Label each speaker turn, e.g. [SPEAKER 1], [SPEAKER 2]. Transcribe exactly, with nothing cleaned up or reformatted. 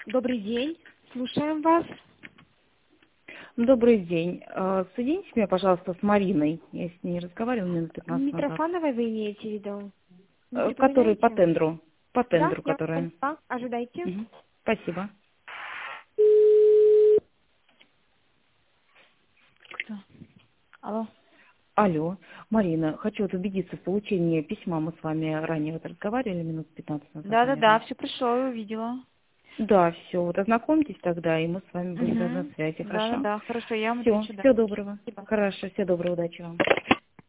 [SPEAKER 1] Добрый день. Слушаем вас.
[SPEAKER 2] Добрый день. А, Соедините меня, пожалуйста, с Мариной. Я с ней разговаривала минут пятнадцать назад.
[SPEAKER 1] Митрофановой вы имеете в виду? Не
[SPEAKER 2] Э, Который по
[SPEAKER 1] припоминаете?
[SPEAKER 2] тендру. По
[SPEAKER 1] Да,
[SPEAKER 2] тендру,
[SPEAKER 1] я вас
[SPEAKER 2] которая.
[SPEAKER 1] поняла. Ожидайте.
[SPEAKER 2] Мгм. Спасибо.
[SPEAKER 1] Кто? Алло.
[SPEAKER 2] Алло, Марина, хочу вот убедиться в получении письма. Мы с вами ранее вот разговаривали минут пятнадцать назад,
[SPEAKER 1] Да-да-да,
[SPEAKER 2] наверное.
[SPEAKER 1] все пришло, я увидела.
[SPEAKER 2] Да, все. Вот ознакомьтесь тогда, и мы с вами будем тогда на
[SPEAKER 1] Угу.
[SPEAKER 2] связи, хорошо?
[SPEAKER 1] Да-да-да, хорошо, я вам
[SPEAKER 2] Все,
[SPEAKER 1] отвечу, да.
[SPEAKER 2] всего доброго.
[SPEAKER 1] Спасибо.
[SPEAKER 2] Хорошо, всего доброго, удачи вам.